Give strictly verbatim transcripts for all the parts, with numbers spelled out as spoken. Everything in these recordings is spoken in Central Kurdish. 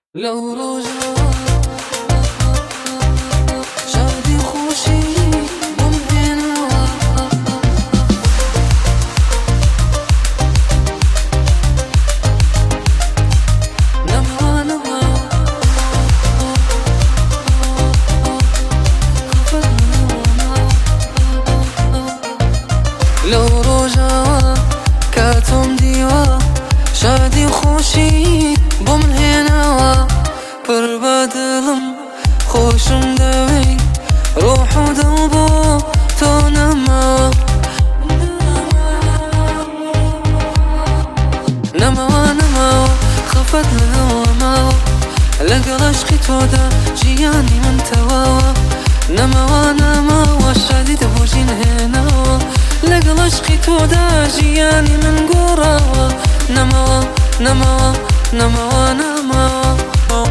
لو رجع شادي خوشي ممكن نما نما لو رجع كاتم ديوا شادي خوشي بمن هنا بربادلم خوشم دوي روح ودوبو تونما نما نما خفت لنوما لقل عشقي تودا جياني من تواوا نما نما وشادي تبوجين هنا لقل عشقي تودا جياني من قراوا نما نما نما نما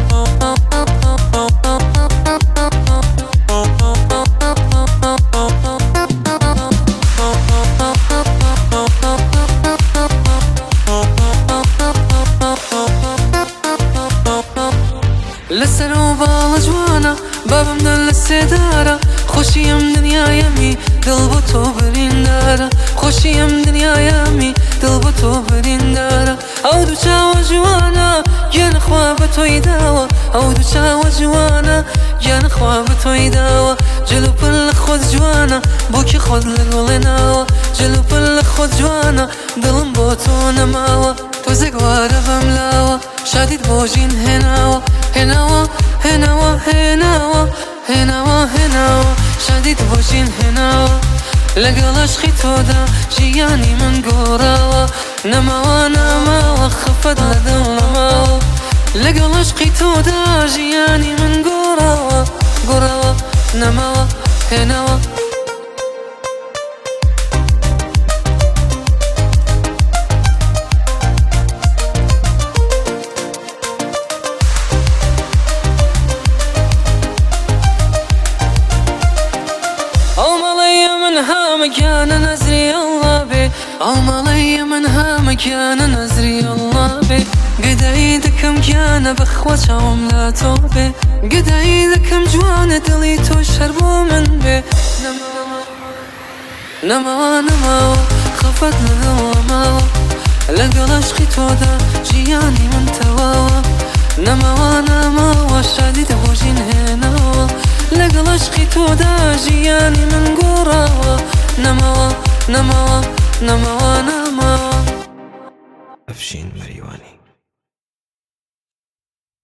لسنو بالجوانا بابا من السدارة خوشي من دنيا يمي دلبتو بريندارة خوشي من دنيا يمي دلبتو بريندارة او دو چاوا جوانا يا نخوا بتوي داوا او دو چاوا جوانا يا نخوا بتوي داوا جلو بل خود جوانا بوكي خود للولناوا جلو بل خود جوانا دلم بوتو نماوا تو زقوارا بملاوا شاديد بوجين هناوا هناوا هناوا هناوا هناوا هناوا شاديد بوجين هناوا لقل عشقي تودا جياني من قراوا نماوا نماوا خفت لدوماوا لقل عشقي تودا جياني من قراوا قراوا نماوا هناوا مكان نزري الله بي او مالي منها مكان نزري الله بي قد عيدك مكان بخوة شوم لا توبي قد عيدك مجوان دليتو شربو من بي نما نما خفت لذوما لقل عشقي تودا جياني من تواوا نما نما وشادي تبوجين هنا لقل عشقي تودا جياني من قراوا نما نما نما نما أفشين مريواني.